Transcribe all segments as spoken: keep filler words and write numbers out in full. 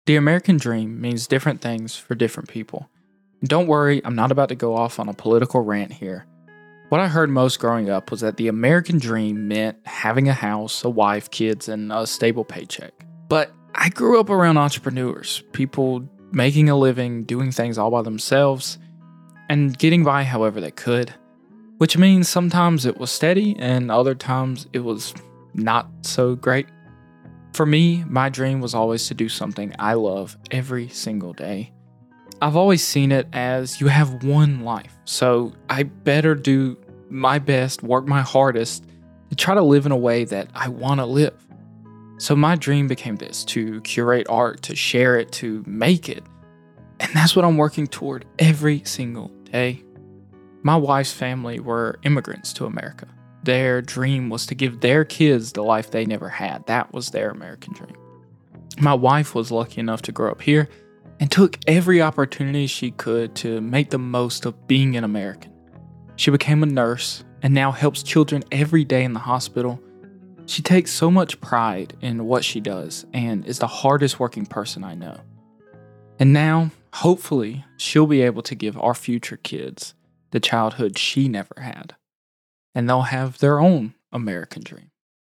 The American dream means different things for different people. Don't worry, I'm not about to go off on a political rant here. What I heard most growing up was that the American dream meant having a house, a wife, kids, and a stable paycheck. But I grew up around entrepreneurs, people making a living, doing things all by themselves, and getting by however they could. Which means sometimes it was steady and other times it was not so great. For me, my dream was always to do something I love every single day. I've always seen it as you have one life, so I better do my best, work my hardest to try to live in a way that I want to live. So my dream became this, to curate art, to share it, to make it. And that's what I'm working toward every single day. My wife's family were immigrants to America. Their dream was to give their kids the life they never had. That was their American dream. My wife was lucky enough to grow up here and took every opportunity she could to make the most of being an American. She became a nurse and now helps children every day in the hospital. She takes so much pride in what she does and is the hardest working person I know. And now, hopefully, she'll be able to give our future kids the childhood she never had. And they'll have their own American dream.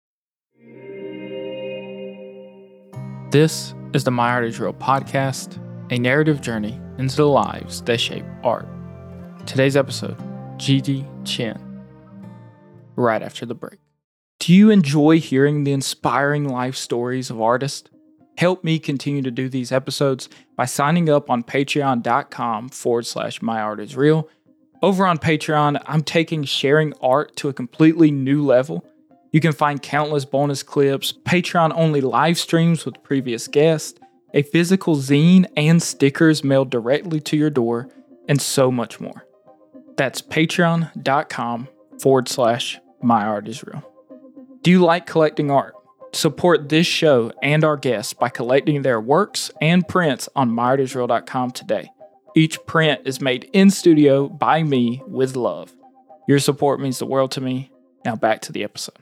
This is the My Art is Real podcast, a narrative journey into the lives that shape art. Today's episode, Gigi Chen. Right after the break. Do you enjoy hearing the inspiring life stories of artists? Help me continue to do these episodes by signing up on patreon.com forward slash My Art is Real. Over on Patreon, I'm taking sharing art to a completely new level. You can find countless bonus clips, Patreon-only live streams with previous guests, a physical zine and stickers mailed directly to your door, and so much more. That's patreon.com forward slash My Art is Real. Do you like collecting art? Support this show and our guests by collecting their works and prints on my art is real dot com today. Each print is made in studio by me with love. Your support means the world to me. Now back to the episode.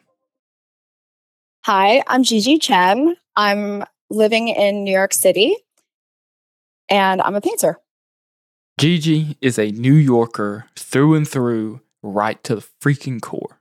Hi, I'm Gigi Chen. I'm living in New York City, and I'm a painter. Gigi is a New Yorker through and through, right to the freaking core.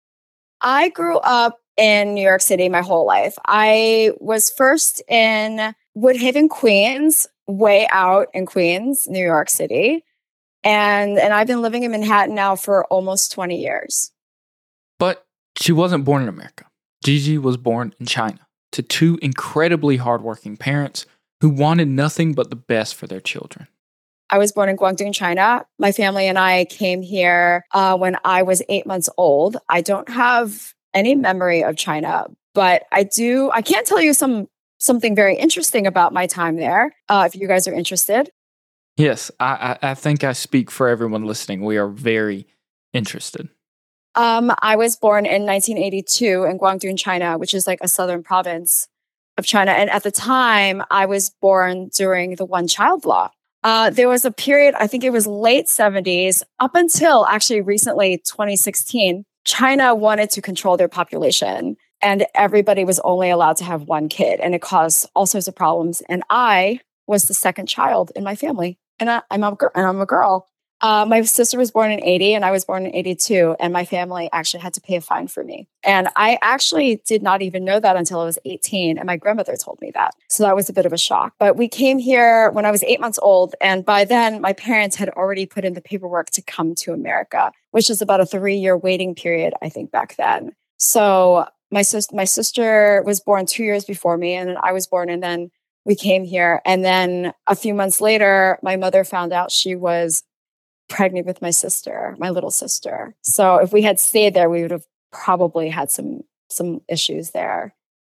I grew up in New York City my whole life. I was first in Woodhaven, Queens, way out in Queens, New York City. And and I've been living in Manhattan now for almost twenty years. But she wasn't born in America. Gigi was born in China to two incredibly hardworking parents who wanted nothing but the best for their children. I was born in Guangdong, China. My family and I came here uh, when I was eight months old. I don't have any memory of China, but I do. I can tell you some something very interesting about my time there, uh, if you guys are interested. Yes, I, I, I think I speak for everyone listening. We are very interested. Um, I was born in nineteen eighty-two in Guangdong, China, which is like a southern province of China. And at the time, I was born during the one-child law. Uh, there was a period, I think it was late seventies, up until actually recently, twenty sixteen, China wanted to control their population. And everybody was only allowed to have one kid. And it caused all sorts of problems. And I was the second child in my family. And, I, I'm, a, and I'm a girl. Uh, my sister was born in eighty and I was born in eighty-two. And my family actually had to pay a fine for me. And I actually did not even know that until I was eighteen. And my grandmother told me that. So that was a bit of a shock. But we came here when I was eight months old. And by then, my parents had already put in the paperwork to come to America, which is about a three-year waiting period, I think, back then. So my, sis- my sister was born two years before me, and then I was born, and then we came here. And then a few months later, my mother found out she was pregnant with my sister, my little sister. So if we had stayed there, we would have probably had some some issues there.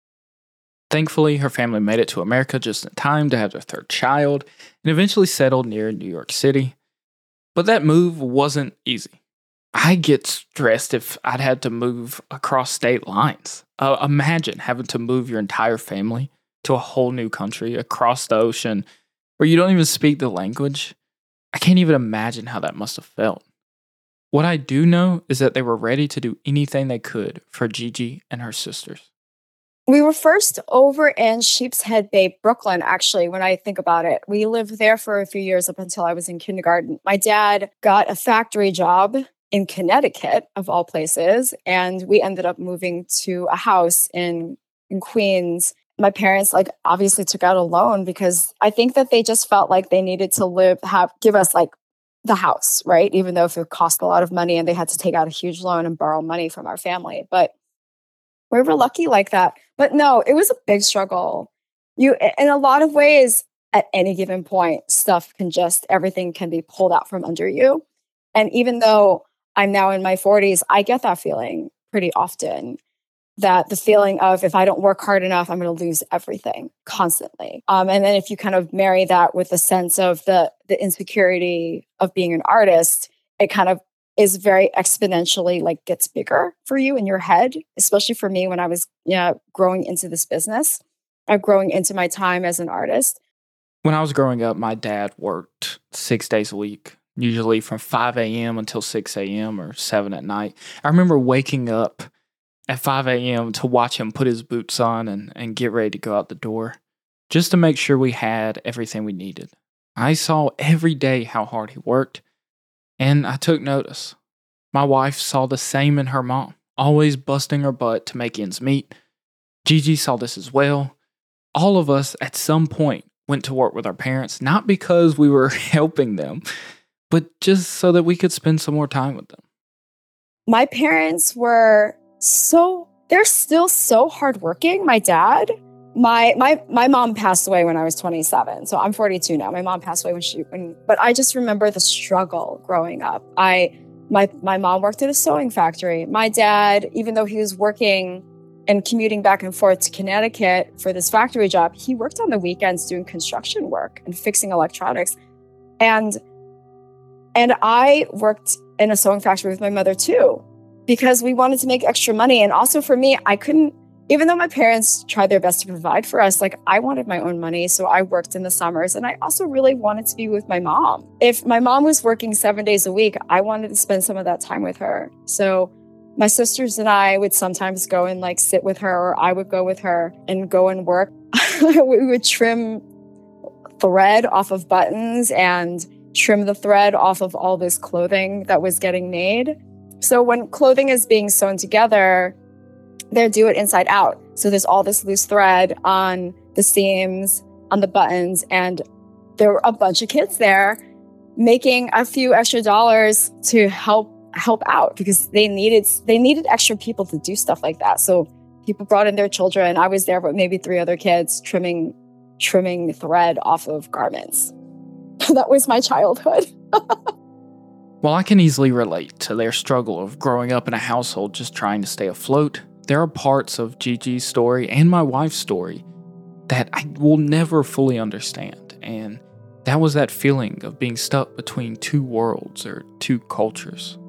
Thankfully, her family made it to America just in time to have their third child and eventually settled near New York City. But that move wasn't easy. I get stressed if I'd had to move across state lines. Uh, imagine having to move your entire family to a whole new country across the ocean where you don't even speak the language. I can't even imagine how that must have felt. What I do know is that they were ready to do anything they could for Gigi and her sisters. We were first over in Sheepshead Bay, Brooklyn, actually, when I think about it. We lived there for a few years up until I was in kindergarten. My dad got a factory job in Connecticut, of all places, and we ended up moving to a house in, in Queens. My parents, like, obviously took out a loan because I think that they just felt like they needed to live, have, give us like the house, right? Even though if it cost a lot of money and they had to take out a huge loan and borrow money from our family. But we were lucky like that. But no, it was a big struggle. You, in a lot of ways, at any given point, stuff can just, everything can be pulled out from under you. And even though I'm now in my forties, I get that feeling pretty often, that the feeling of if I don't work hard enough, I'm going to lose everything constantly. Um, and then if you kind of marry that with the sense of the the insecurity of being an artist, it kind of is very exponentially like gets bigger for you in your head, especially for me when I was yeah growing into this business, uh, growing into my time as an artist. When I was growing up, my dad worked six days a week, usually from five a.m. until six a.m. or seven at night. I remember waking up at five a.m. to watch him put his boots on and, and get ready to go out the door, just to make sure we had everything we needed. I saw every day how hard he worked, and I took notice. My wife saw the same in her mom, always busting her butt to make ends meet. Gigi saw this as well. All of us at some point went to work with our parents, not because we were helping them, but just so that we could spend some more time with them. My parents were so, they're still so hardworking. My dad, my my my mom passed away when I was twenty-seven. So I'm forty-two now. My mom passed away when she, when, but I just remember the struggle growing up. I, my, my mom worked at a sewing factory. My dad, even though he was working and commuting back and forth to Connecticut for this factory job, he worked on the weekends doing construction work and fixing electronics. And, and I worked in a sewing factory with my mother too, because we wanted to make extra money. And also for me, I couldn't, even though my parents tried their best to provide for us, like I wanted my own money. So I worked in the summers and I also really wanted to be with my mom. If my mom was working seven days a week, I wanted to spend some of that time with her. So my sisters and I would sometimes go and like sit with her, or I would go with her and go and work. We would trim thread off of buttons and trim the thread off of all this clothing that was getting made. So when clothing is being sewn together, they do it inside out. So there's all this loose thread on the seams, on the buttons, and there were a bunch of kids there making a few extra dollars to help help out because they needed they needed extra people to do stuff like that. So people brought in their children. I was there with maybe three other kids trimming trimming thread off of garments. That was my childhood. While I can easily relate to their struggle of growing up in a household just trying to stay afloat, there are parts of Gigi's story and my wife's story that I will never fully understand. And that was that feeling of being stuck between two worlds or two cultures.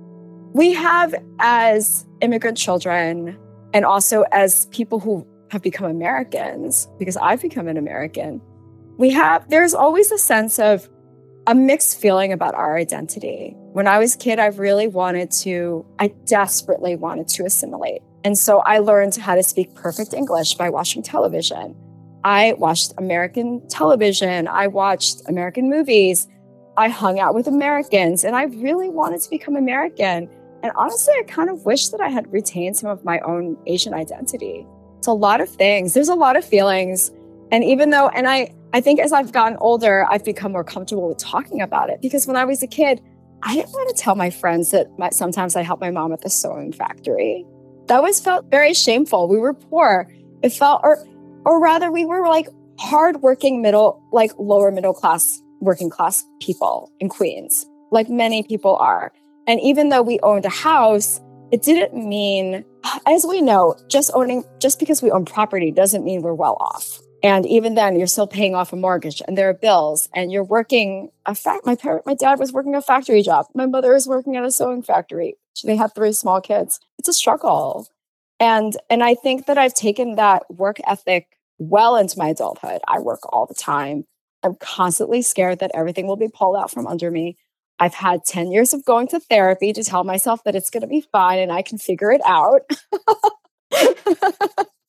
We have, as immigrant children, and also as people who have become Americans, because I've become an American, we have, there's always a sense of a mixed feeling about our identity. When I was a kid, I really wanted to, I desperately wanted to assimilate. And so I learned how to speak perfect English by watching television. I watched American television. I watched American movies. I hung out with Americans, and I really wanted to become American. And honestly, I kind of wish that I had retained some of my own Asian identity. It's a lot of things. There's a lot of feelings. And even though, and I, I think as I've gotten older, I've become more comfortable with talking about it. Because when I was a kid, I didn't want to tell my friends that my, sometimes I helped my mom at the sewing factory. That always felt very shameful. We were poor. It felt, or, or rather, we were like hardworking middle, like lower middle class, working class people in Queens, like many people are. And even though we owned a house, it didn't mean, as we know, just owning, just because we own property doesn't mean we're well off. And even then, you're still paying off a mortgage, and there are bills, and you're working a fact. My parent, my dad was working a factory job. My mother is working at a sewing factory. They had three small kids. It's a struggle, and and I think that I've taken that work ethic well into my adulthood. I work all the time. I'm constantly scared that everything will be pulled out from under me. I've had ten years of going to therapy to tell myself that it's going to be fine and I can figure it out.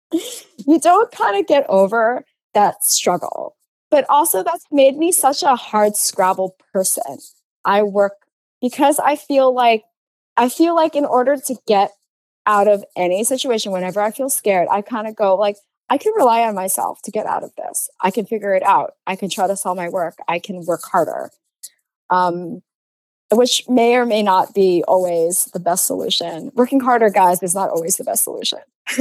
you don't kind of get over that struggle. But also, that's made me such a hard scrabble person. I work because I feel like I feel like in order to get out of any situation, whenever I feel scared, I kind of go like, I can rely on myself to get out of this. I can figure it out. I can try to sell my work. I can work harder. Um, which may or may not be always the best solution. Working harder, guys, is not always the best solution.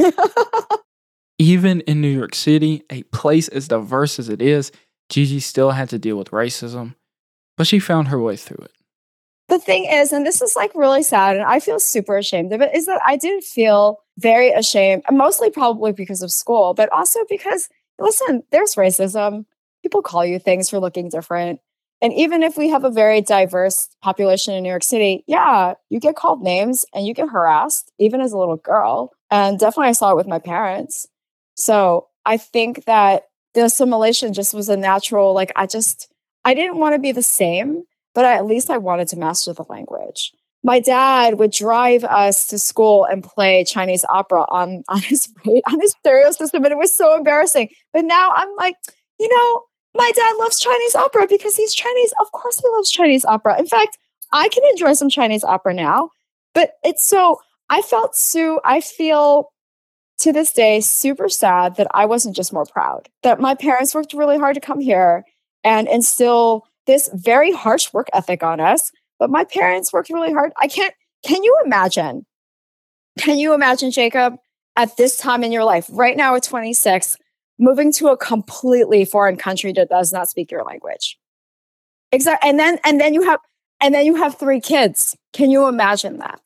Even in New York City, a place as diverse as it is, Gigi still had to deal with racism, but she found her way through it. The thing is, and this is like really sad, and I feel super ashamed of it, is that I did feel very ashamed, mostly probably because of school, but also because, listen, there's racism. People call you things for looking different. And even if we have a very diverse population in New York City, yeah, you get called names and you get harassed, even as a little girl. And definitely I saw it with my parents. So I think that the assimilation just was a natural, like I just, I didn't want to be the same, but I, at least I wanted to master the language. My dad would drive us to school and play Chinese opera on, on his on his stereo system, and it was so embarrassing. But now I'm like, you know, my dad loves Chinese opera because he's Chinese. Of course he loves Chinese opera. In fact, I can enjoy some Chinese opera now. But it's so, I felt so, I feel to this day super sad that I wasn't just more proud. That my parents worked really hard to come here and instill this very harsh work ethic on us. But my parents worked really hard. I can't, can you imagine? Can you imagine, Jacob, at this time in your life, right now at twenty-six, moving to a completely foreign country that does not speak your language? Exactly. And then, and then you have, and then you have three kids. Can you imagine that?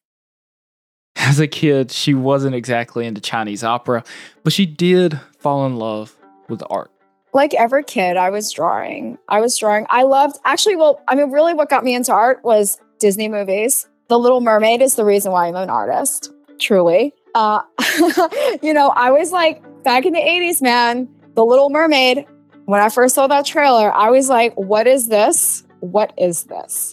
As a kid, she wasn't exactly into Chinese opera, but she did fall in love with art. Like every kid, I was drawing. I was drawing. I loved, actually, well, I mean, really what got me into art was Disney movies. The Little Mermaid is the reason why I'm an artist, truly. Uh, you know, I was like, back in the eighties, man, The Little Mermaid, when I first saw that trailer, I was like, what is this? What is this?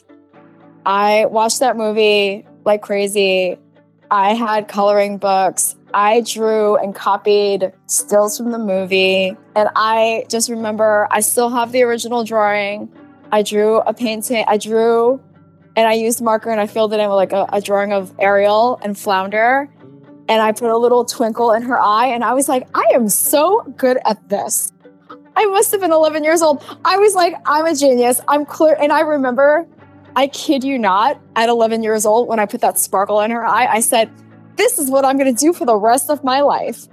I watched that movie like crazy. I had coloring books. I drew and copied stills from the movie. And I just remember, I still have the original drawing. I drew a painting. I drew and I used marker and I filled it in with like a, a drawing of Ariel and Flounder. And I put a little twinkle in her eye. And I was like, I am so good at this. I must have been eleven years old. I was like, I'm a genius. I'm clear. And I remember, I kid you not, at eleven years old, when I put that sparkle in her eye, I said, this is what I'm going to do for the rest of my life.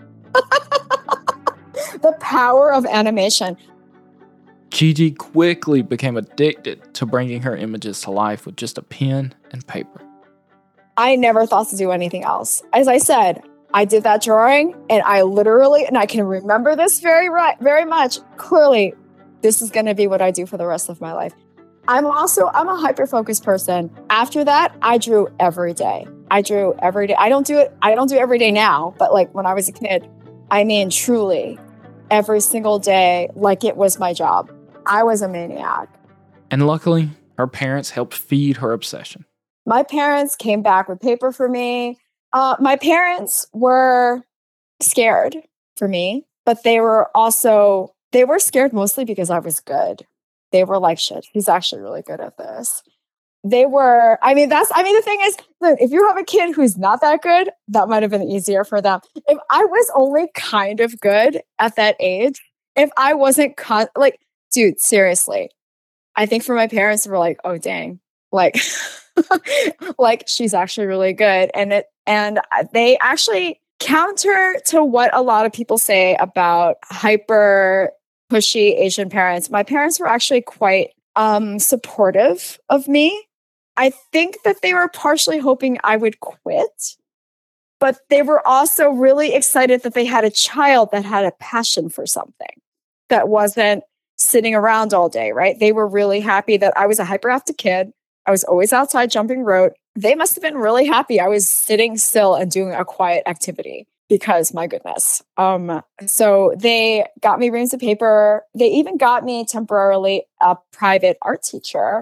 The power of animation. Gigi quickly became addicted to bringing her images to life with just a pen and paper. I never thought to do anything else. As I said, I did that drawing and I literally, and I can remember this very right, very much clearly, this is going to be what I do for the rest of my life. I'm also, I'm a hyper-focused person. After that, I drew every day. I drew every day. I don't do it, I don't do it every day now, but like when I was a kid, I mean, truly every single day, like it was my job. I was a maniac. And luckily, her parents helped feed her obsession. My parents came back with paper for me. Uh, my parents were scared for me, but they were also, they were scared mostly because I was good. They were like, shit, he's actually really good at this. They were, I mean, that's, I mean, the thing is, look, if you have a kid who's not that good, that might have been easier for them. If I was only kind of good at that age, if I wasn't, con- like, dude, seriously, I think for my parents, they were like, oh, dang, like, like she's actually really good. And it, and they actually counter to what a lot of people say about hyper pushy Asian parents. My parents were actually quite um, supportive of me. I think that they were partially hoping I would quit, but they were also really excited that they had a child that had a passion for something that wasn't sitting around all day, right? They were really happy that I was a hyperactive kid. I was always outside jumping rope. They must have been really happy I was sitting still and doing a quiet activity because, my goodness. Um, so they got me reams of paper. They even got me temporarily a private art teacher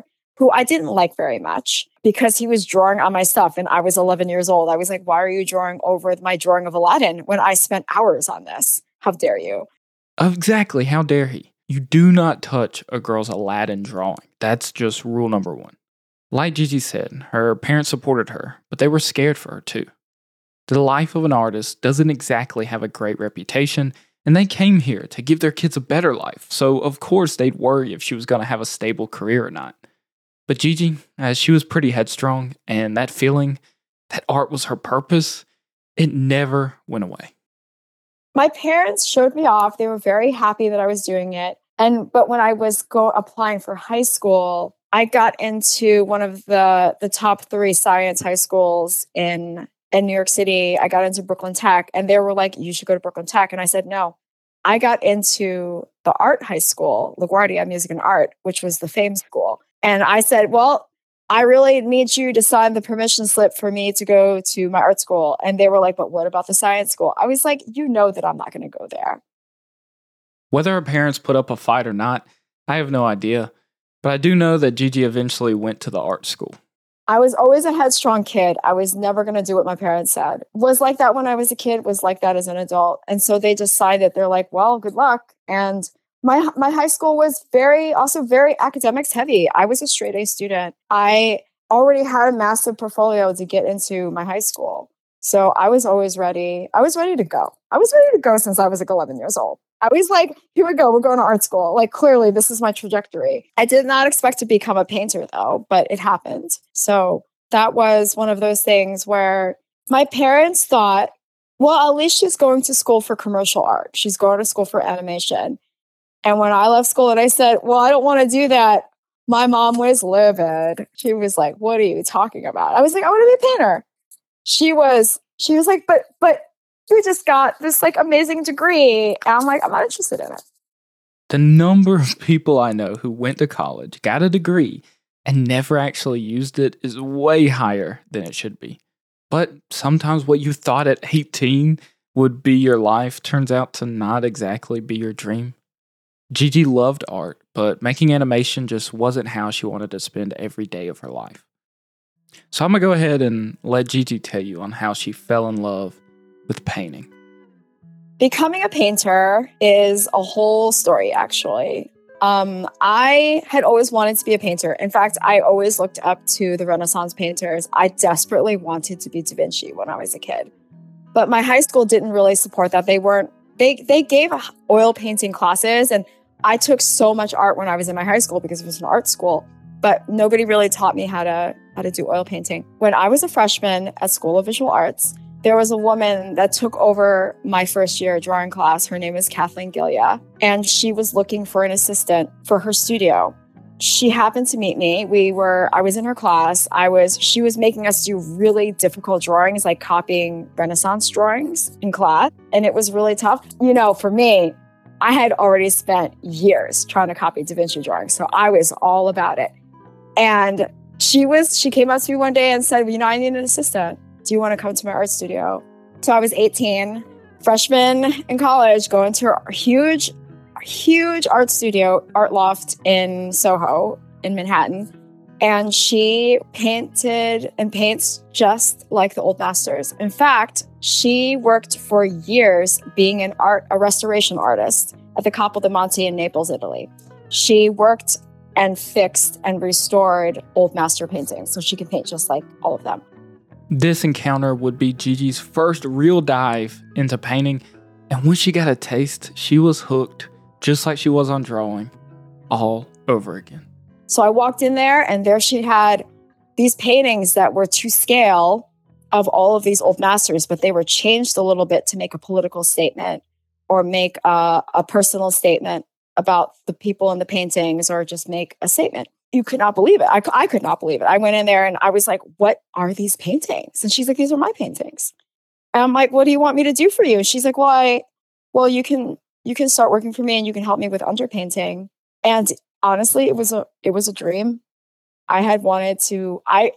who I didn't like very much because he was drawing on my stuff and I was eleven years old. I was like, why are you drawing over my drawing of Aladdin when I spent hours on this? How dare you? Exactly. How dare he? You do not touch a girl's Aladdin drawing. That's just rule number one. Like Gigi said, her parents supported her, but they were scared for her too. The life of an artist doesn't exactly have a great reputation, and they came here to give their kids a better life, so of course they'd worry if she was going to have a stable career or not. But Gigi, as she was pretty headstrong, and that feeling that art was her purpose, it never went away. My parents showed me off. They were very happy that I was doing it. And but when I was go applying for high school, I got into one of the the top three science high schools in in New York City. I got into Brooklyn Tech, and they were like, "You should go to Brooklyn Tech." And I said, "No." I got into the art high school, LaGuardia Music and Art, which was the FAME school. And I said, "Well, I really need you to sign the permission slip for me to go to my art school." And they were like, "But what about the science school?" I was like, "You know that I'm not going to go there." Whether her parents put up a fight or not, I have no idea. But I do know that Gigi eventually went to the art school. I was always a headstrong kid. I was never going to do what my parents said. Was like that when I was a kid, was like that as an adult. And so they decided, they're like, well, good luck. And my my high school was very, also very academics heavy. I was a straight A student. I already had a massive portfolio to get into my high school. So I was always ready. I was ready to go. I was ready to go since I was like eleven years old. I was like, here we go. We're going to art school. Like, clearly, this is my trajectory. I did not expect to become a painter, though, but it happened. So that was one of those things where my parents thought, well, at least she's going to school for commercial art. She's going to school for animation. And when I left school and I said, well, I don't want to do that, my mom was livid. She was like, what are you talking about? I was like, I want to be a painter. She was, she was like, but, but, you just got this like amazing degree. And I'm like, I'm not interested in it. The number of people I know who went to college, got a degree, and never actually used it is way higher than it should be. But sometimes what you thought at eighteen would be your life turns out to not exactly be your dream. Gigi loved art, but making animation just wasn't how she wanted to spend every day of her life. So I'm going to go ahead and let Gigi tell you on how she fell in love with painting. Becoming a painter is a whole story, actually. Um, I had always wanted to be a painter. In fact, I always looked up to the Renaissance painters. I desperately wanted to be Da Vinci when I was a kid. But my high school didn't really support that. They weren't, they, they gave oil painting classes, and I took so much art when I was in my high school because it was an art school, but nobody really taught me how to, how to do oil painting. When I was a freshman at School of Visual Arts, there was a woman that took over my first year drawing class. Her name is Kathleen Gilia, and she was looking for an assistant for her studio. She happened to meet me. We were, I was in her class. I was, she was making us do really difficult drawings, like copying Renaissance drawings in class. And it was really tough. You know, for me, I had already spent years trying to copy Da Vinci drawings. So I was all about it. And she was, she came up to me one day and said, you know, I need an assistant. Do you want to come to my art studio? So I was eighteen, freshman in college, going to her huge, huge art studio, art loft in Soho in Manhattan. And she painted and paints just like the old masters. In fact, she worked for years being an art, a restoration artist at the Capo di Monte in Naples, Italy. She worked and fixed and restored old master paintings, so she can paint just like all of them. This encounter would be Gigi's first real dive into painting, and when she got a taste, she was hooked, just like she was on drawing, all over again. So I walked in there, and there she had these paintings that were to scale of all of these old masters, but they were changed a little bit to make a political statement or make a, a personal statement about the people in the paintings, or just make a statement. You could not believe it. I, I could not believe it. I went in there and I was like, what are these paintings? And she's like, these are my paintings. And I'm like, what do you want me to do for you? And she's like, well, I, well, you can, you can start working for me and you can help me with underpainting. And honestly, it was a, it was a dream. I had wanted to, I, I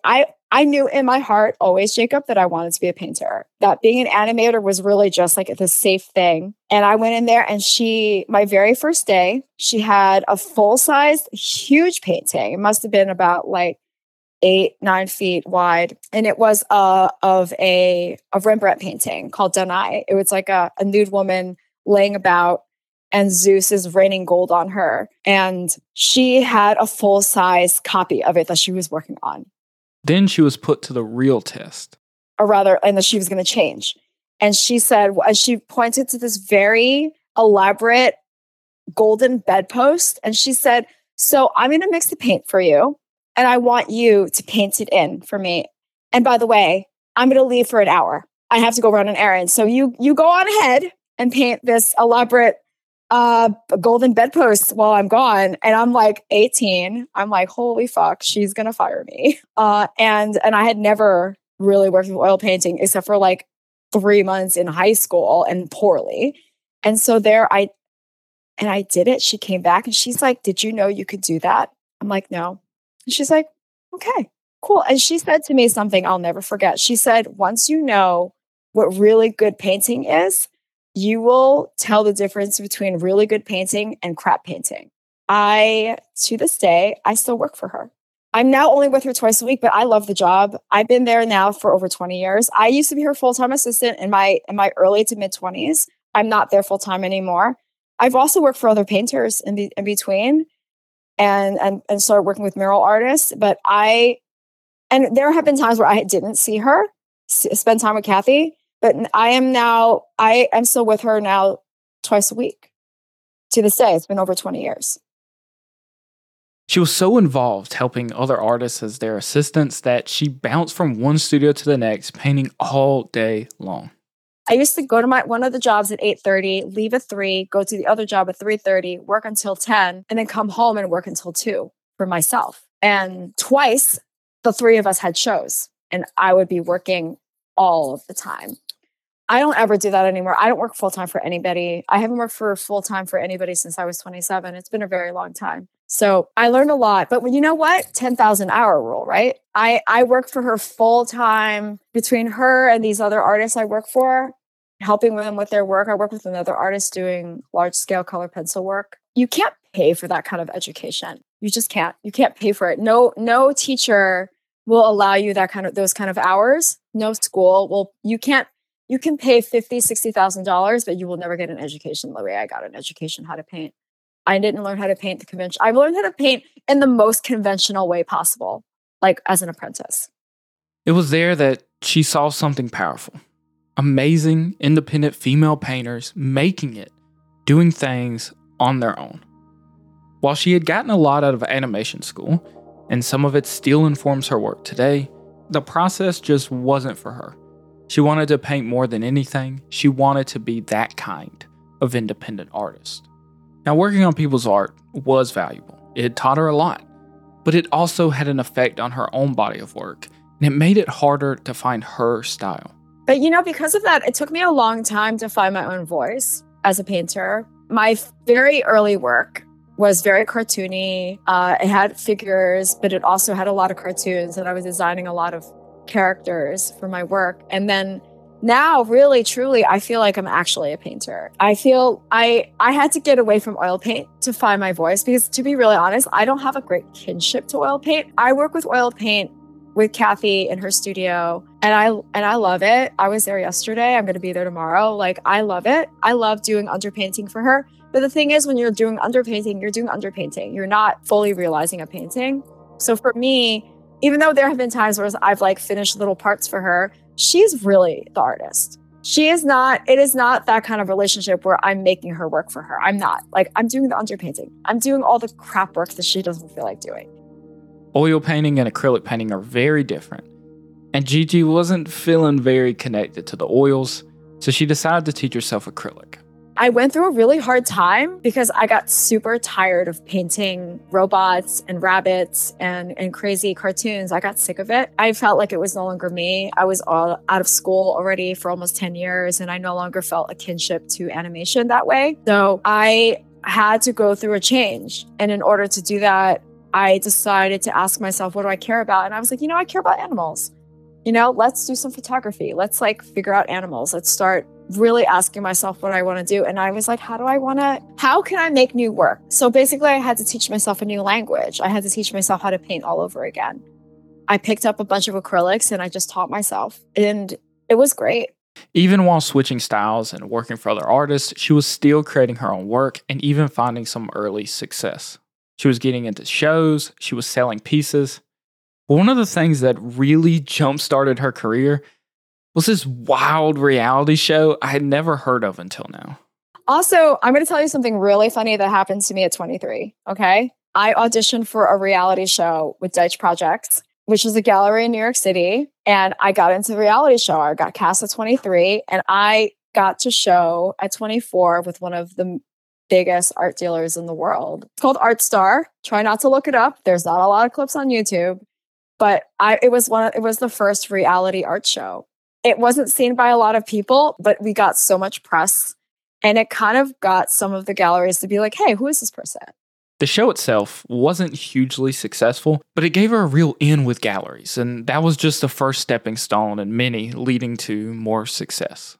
I knew in my heart always, Jacob, that I wanted to be a painter, that being an animator was really just like the safe thing. And I went in there and she, my very first day, she had a full-size, huge painting. It must have been about like eight, nine feet wide. And it was uh, of a, a Rembrandt painting called Danae. It was like a, a nude woman laying about and Zeus is raining gold on her. And she had a full-size copy of it that she was working on. Then she was put to the real test. Or rather, and that she was going to change. And she said, as she pointed to this very elaborate golden bedpost, and she said, so I'm going to mix the paint for you, and I want you to paint it in for me. And by the way, I'm going to leave for an hour. I have to go run an errand. So you you go on ahead and paint this elaborate uh, golden bedpost while I'm gone. And I'm like eighteen. I'm like, holy fuck, she's going to fire me. Uh, and, and I had never really worked with oil painting except for like three months in high school and poorly. And so there I, and I did it. She came back and she's like, did you know you could do that? I'm like, no. And she's like, okay, cool. And she said to me something I'll never forget. She said, once you know what really good painting is, you will tell the difference between really good painting and crap painting. I, to this day, I still work for her. I'm now only with her twice a week, but I love the job. I've been there now for over twenty years. I used to be her full-time assistant in my in my early to mid-twenties. I'm not there full-time anymore. I've also worked for other painters in, be, in between and, and, and started working with mural artists. But I, and there have been times where I didn't see her, s- spend time with Kathy, but I am now, I am still with her now twice a week. To this day, it's been over twenty years. She was so involved helping other artists as their assistants that she bounced from one studio to the next, painting all day long. I used to go to my one of the jobs at eight thirty, leave at three, go to the other job at three thirty, work until ten, and then come home and work until two for myself. And twice, the three of us had shows, and I would be working all of the time. I don't ever do that anymore. I don't work full-time for anybody. I haven't worked for full-time for anybody since I was twenty-seven. It's been a very long time. So I learned a lot. But you know what? ten thousand hour rule, right? I, I work for her full-time. Between her and these other artists I work for, helping them with their work. I work with another artist doing large-scale color pencil work. You can't pay for that kind of education. You just can't. You can't pay for it. No, no teacher will allow you that kind of those kind of hours. No school will. You can't. You can pay fifty thousand dollars, sixty thousand dollars, but you will never get an education the way I got an education how to paint. I didn't learn how to paint the convention. I've learned how to paint in the most conventional way possible, like as an apprentice. It was there that she saw something powerful. Amazing, independent female painters making it, doing things on their own. While she had gotten a lot out of animation school, and some of it still informs her work today, the process just wasn't for her. She wanted to paint more than anything. She wanted to be that kind of independent artist. Now, working on people's art was valuable. It taught her a lot, but it also had an effect on her own body of work, and it made it harder to find her style. But you know, because of that, it took me a long time to find my own voice as a painter. My very early work was very cartoony. Uh, it had figures, but it also had a lot of cartoons, and I was designing a lot of characters for my work. And then now, really, truly, I feel like I'm actually a painter. I feel I I had to get away from oil paint to find my voice because, to be really honest, I don't have a great kinship to oil paint. I work with oil paint with Kathy in her studio, and I and I love it. I was there yesterday. I'm going to be there tomorrow. Like, I love it. I love doing underpainting for her. But the thing is, when you're doing underpainting, you're doing underpainting. You're not fully realizing a painting. So for me, even though there have been times where I've like finished little parts for her, she's really the artist. She is not, it is not that kind of relationship where I'm making her work for her. I'm not. Like, I'm doing the underpainting. I'm doing all the crap work that she doesn't feel like doing. Oil painting and acrylic painting are very different. And Gigi wasn't feeling very connected to the oils, so she decided to teach herself acrylic. I went through a really hard time because I got super tired of painting robots and rabbits and, and crazy cartoons. I got sick of it. I felt like it was no longer me. I was all out of school already for almost ten years, and I no longer felt a kinship to animation that way. So I had to go through a change. And in order to do that, I decided to ask myself, what do I care about? And I was like, you know, I care about animals. You know, let's do some photography. Let's like figure out animals. Let's start really asking myself what I want to do. And I was like, how do I want to, how can I make new work? So basically I had to teach myself a new language. I had to teach myself how to paint all over again. I picked up a bunch of acrylics and I just taught myself. And it was great. Even while switching styles and working for other artists, she was still creating her own work and even finding some early success. She was getting into shows, she was selling pieces. But one of the things that really jump-started her career was this wild reality show I had never heard of until now. Also, I'm going to tell you something really funny that happened to me at twenty-three, okay? I auditioned for a reality show with Deitch Projects, which is a gallery in New York City. And I got into the reality show. I got cast at twenty-three, and I got to show at twenty-four with one of the biggest art dealers in the world. It's called Art Star. Try not to look it up. There's not a lot of clips on YouTube, but I it was one of, it was the first reality art show. It wasn't seen by a lot of people, but we got so much press, and it kind of got some of the galleries to be like, "Hey, who is this person?" The show itself wasn't hugely successful, but it gave her a real in with galleries, and that was just the first stepping stone in many leading to more success.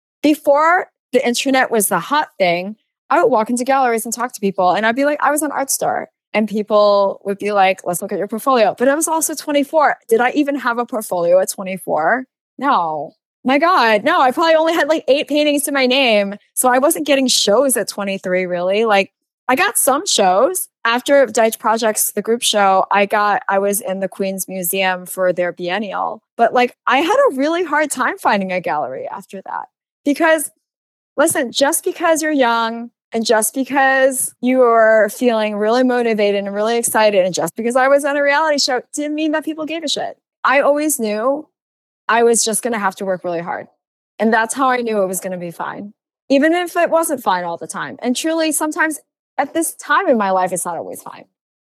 Before the internet was the hot thing, I would walk into galleries and talk to people, and I'd be like, I was on Art Star. And people would be like, let's look at your portfolio. But I was also twenty-four. Did I even have a portfolio at twenty-four? No. My God, no. I probably only had like eight paintings to my name. So I wasn't getting shows at twenty-three, really. Like, I got some shows. After Deitch Projects, the group show, I got, I was in the Queen's Museum for their biennial. But like, I had a really hard time finding a gallery after that. Because, listen, just because you're young, and just because you are feeling really motivated and really excited, and just because I was on a reality show, didn't mean that people gave a shit. I always knew I was just going to have to work really hard. And that's how I knew it was going to be fine, even if it wasn't fine all the time. And truly, sometimes at this time in my life, it's not always fine.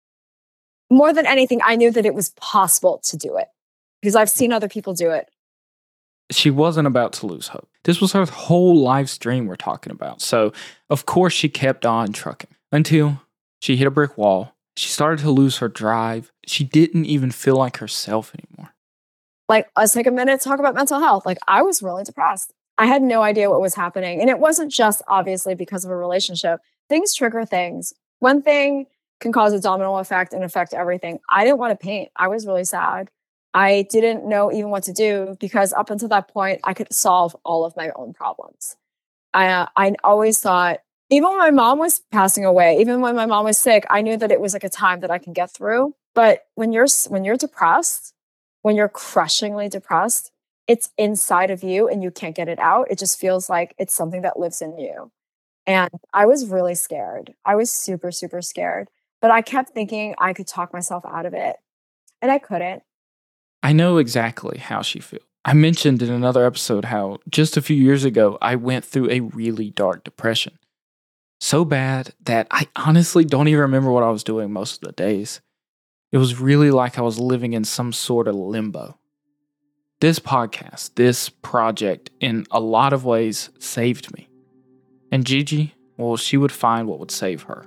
More than anything, I knew that it was possible to do it because I've seen other people do it. She wasn't about to lose hope. This was her whole life's dream we're talking about. So, of course, she kept on trucking until she hit a brick wall. She started to lose her drive. She didn't even feel like herself anymore. Like, let's take a minute to talk about mental health. Like, I was really depressed. I had no idea what was happening. And it wasn't just obviously because of a relationship. Things trigger things. One thing can cause a domino effect and affect everything. I didn't want to paint. I was really sad. I didn't know even what to do because up until that point, I could solve all of my own problems. I, uh, I always thought, even when my mom was passing away, even when my mom was sick, I knew that it was like a time that I can get through. But when you're when you're depressed, when you're crushingly depressed, it's inside of you and you can't get it out. It just feels like it's something that lives in you. And I was really scared. I was super, super scared. But I kept thinking I could talk myself out of it. And I couldn't. I know exactly how she feels. I mentioned in another episode how just a few years ago, I went through a really dark depression. So bad that I honestly don't even remember what I was doing most of the days. It was really like I was living in some sort of limbo. This podcast, this project, in a lot of ways, saved me. And Gigi, well, she would find what would save her.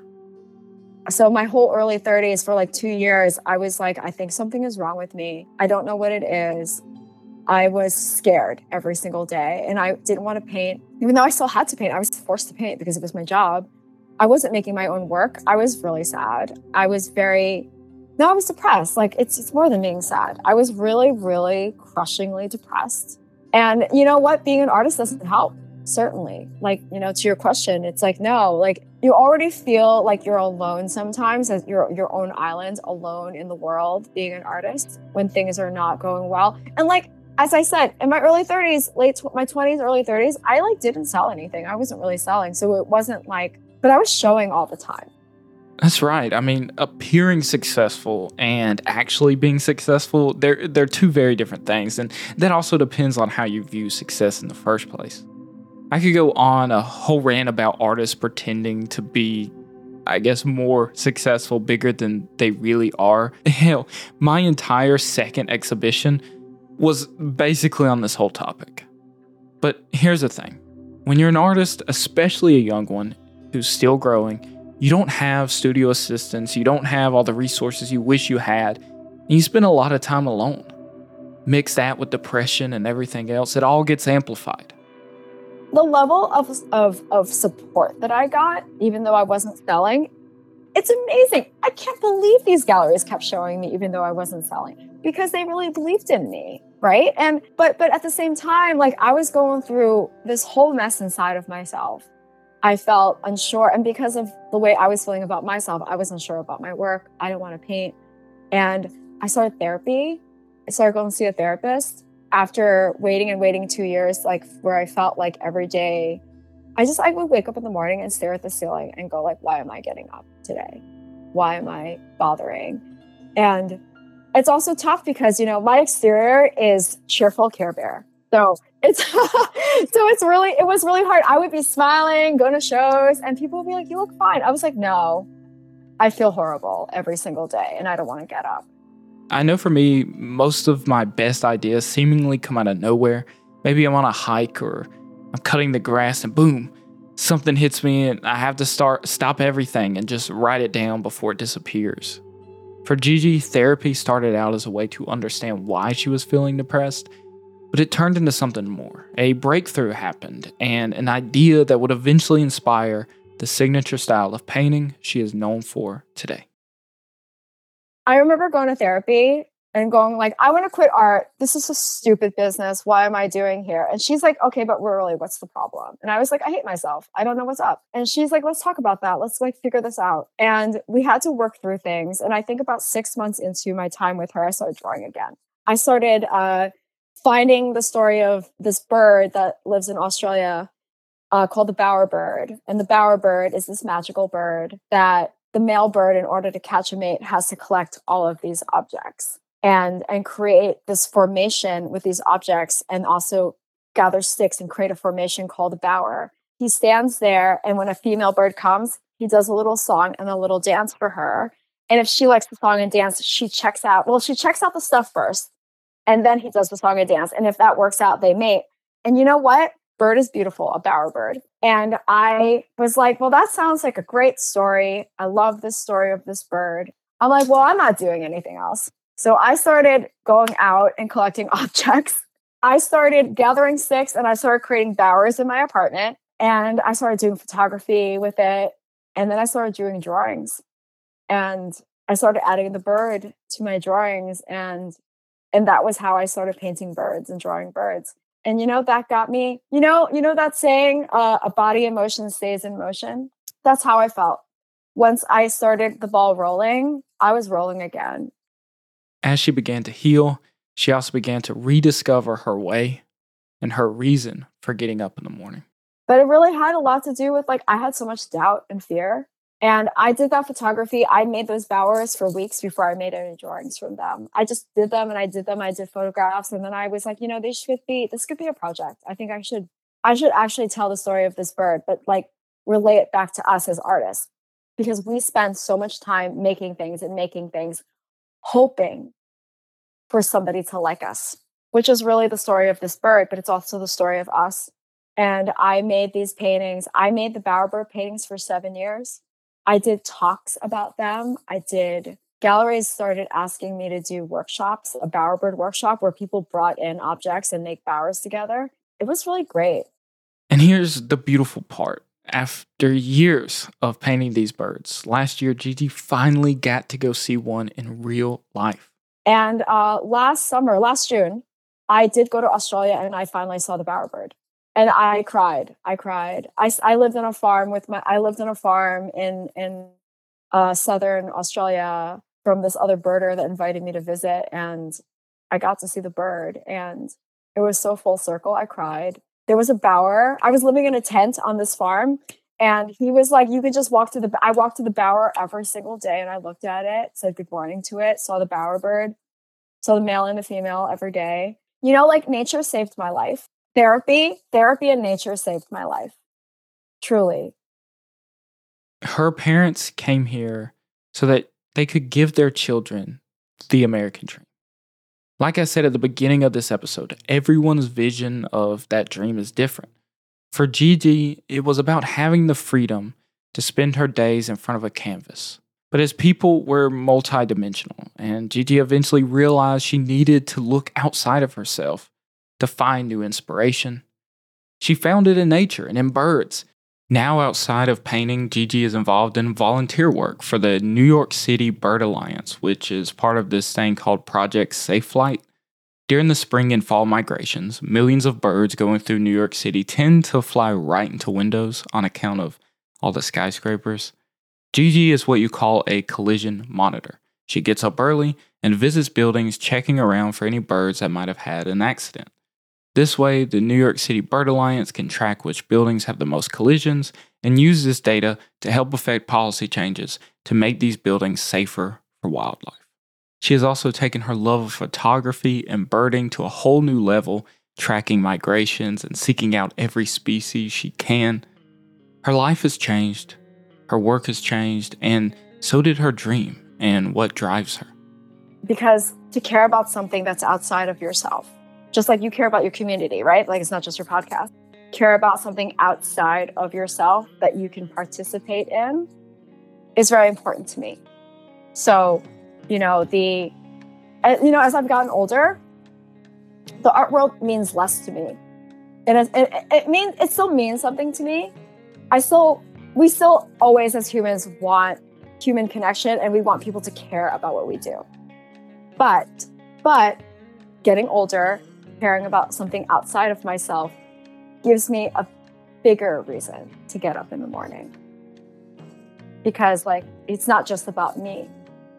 So my whole early thirties, for like two years, I was like, I think something is wrong with me. I don't know what it is. I was scared every single day and I didn't want to paint. Even though I still had to paint, I was forced to paint because it was my job. I wasn't making my own work. I was really sad. I was very, no, I was depressed. Like it's, it's more than being sad. I was really, really crushingly depressed. And you know what? Being an artist doesn't help. Certainly. Like, you know, to your question, it's like, no, like you already feel like you're alone sometimes as your your own island, alone in the world, being an artist when things are not going well. And like, as I said, in my early thirties, late tw- my twenties, early thirties, I like didn't sell anything. I wasn't really selling. So it wasn't like, but I was showing all the time. That's right. I mean, appearing successful and actually being successful, they're, they're two very different things. And that also depends on how you view success in the first place. I could go on a whole rant about artists pretending to be, I guess, more successful, bigger than they really are. Hell, my entire second exhibition was basically on this whole topic. But here's the thing. When you're an artist, especially a young one who's still growing, You don't have studio assistants, you don't have all the resources you wish you had, and you spend a lot of time alone. Mix that with depression and everything else, it all gets amplified. The level of, of, of support that I got, even though I wasn't selling, it's amazing. I can't believe these galleries kept showing me even though I wasn't selling, because they really believed in me, right? And but but at the same time, like I was going through this whole mess inside of myself. I felt unsure, and because of the way I was feeling about myself, I was unsure about my work. I didn't want to paint, and I started therapy. I started going to see a therapist after waiting and waiting two years, like where I felt like every day, I just, I would wake up in the morning and stare at the ceiling and go like, why am I getting up today? Why am I bothering? And it's also tough because, you know, my exterior is cheerful Care Bear. So it's, so it's really, it was really hard. I would be smiling, going to shows, and people would be like, you look fine. I was like, no, I feel horrible every single day and I don't want to get up. I know for me, most of my best ideas seemingly come out of nowhere. Maybe I'm on a hike or I'm cutting the grass and boom, something hits me and I have to start stop everything and just write it down before it disappears. For Gigi, therapy started out as a way to understand why she was feeling depressed, but it turned into something more. A breakthrough happened and an idea that would eventually inspire the signature style of painting she is known for today. I remember going to therapy and going like, I want to quit art. This is a stupid business. Why am I doing here? And she's like, okay, but really, what's the problem? And I was like, I hate myself. I don't know what's up. And she's like, let's talk about that. Let's like figure this out. And we had to work through things. And I think about six months into my time with her, I started drawing again. I started uh, finding the story of this bird that lives in Australia uh, called the bowerbird. And the bowerbird is this magical bird that the male bird, in order to catch a mate, has to collect all of these objects and, and create this formation with these objects, and also gather sticks and create a formation called a bower. He stands there, and when a female bird comes, he does a little song and a little dance for her. And if she likes the song and dance, she checks out. Well, she checks out the stuff first, and then he does the song and dance. And if that works out, they mate. And you know what? Bird is beautiful, a bowerbird. And I was like, well, that sounds like a great story. I love this story of this bird. I'm like, well, I'm not doing anything else. So I started going out and collecting objects. I started gathering sticks and I started creating bowers in my apartment. And I started doing photography with it. And then I started doing drawings. And I started adding the bird to my drawings. And, and that was how I started painting birds and drawing birds. And, you know, that got me, you know, you know, that saying, uh, a body in motion stays in motion. That's how I felt. Once I started the ball rolling, I was rolling again. As she began to heal, she also began to rediscover her way and her reason for getting up in the morning. But it really had a lot to do with, like, I had so much doubt and fear. And I did that photography. I made those bowers for weeks before I made any drawings from them. I just did them and I did them. I did photographs. And then I was like, you know, this should be, this could be a project. I think I should, I should actually tell the story of this bird, but like relay it back to us as artists, because we spend so much time making things and making things, hoping for somebody to like us, which is really the story of this bird, but it's also the story of us. And I made these paintings. I made the bowerbird paintings for seven years. I did talks about them. I did, galleries started asking me to do workshops, a bowerbird workshop where people brought in objects and make bowers together. It was really great. And here's the beautiful part. After years of painting these birds, last year, Gigi finally got to go see one in real life. And uh, last summer, last June, I did go to Australia and I finally saw the bowerbird. And I cried. I cried. I, I lived on a farm with my. I lived on a farm in in uh, southern Australia from this other birder that invited me to visit, and I got to see the bird, and it was so full circle. I cried. There was a bower. I was living in a tent on this farm, and he was like, "You could just walk to the." I walked to the bower every single day, and I looked at it, said good morning to it, saw the bowerbird, saw the male and the female every day. You know, like nature saved my life. Therapy, therapy and nature saved my life. Truly. Her parents came here so that they could give their children the American dream. Like I said at the beginning of this episode, everyone's vision of that dream is different. For Gigi, it was about having the freedom to spend her days in front of a canvas. But as people were multidimensional, and Gigi eventually realized she needed to look outside of herself to find new inspiration. She found it in nature and in birds. Now, outside of painting, Gigi is involved in volunteer work for the New York City Bird Alliance, which is part of this thing called Project Safe Flight. During the spring and fall migrations, millions of birds going through New York City tend to fly right into windows on account of all the skyscrapers. Gigi is what you call a collision monitor. She gets up early and visits buildings, checking around for any birds that might have had an accident. This way, the New York City Bird Alliance can track which buildings have the most collisions and use this data to help affect policy changes to make these buildings safer for wildlife. She has also taken her love of photography and birding to a whole new level, tracking migrations and seeking out every species she can. Her life has changed, her work has changed, and so did her dream and what drives her. Because to care about something that's outside of yourself, just like you care about your community, right? Like it's not just your podcast. Care about something outside of yourself that you can participate in is very important to me. So, you know, the, you know, as I've gotten older, the art world means less to me. And it, it, it means, it still means something to me. I still, we still always as humans want human connection and we want people to care about what we do. But, but getting older, caring about something outside of myself gives me a bigger reason to get up in the morning. Because like, it's not just about me.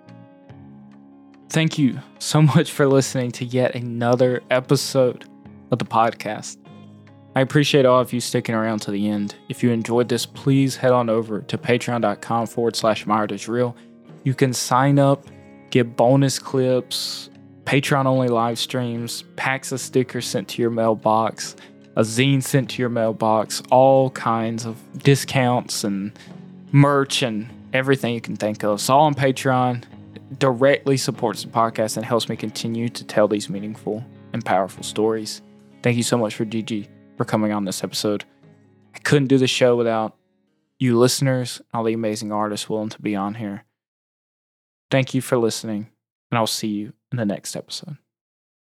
Thank you so much for listening to yet another episode of the podcast. I appreciate all of you sticking around to the end. If you enjoyed this, please head on over to patreon.com forward slash Myriad is real. You can sign up, get bonus clips, Patreon-only live streams, packs of stickers sent to your mailbox, a zine sent to your mailbox, all kinds of discounts and merch and everything you can think of. It's all on Patreon. It directly supports the podcast and helps me continue to tell these meaningful and powerful stories. Thank you so much for Gigi for coming on this episode. I couldn't do the show without you listeners, all the amazing artists willing to be on here. Thank you for listening, and I'll see you in the next episode.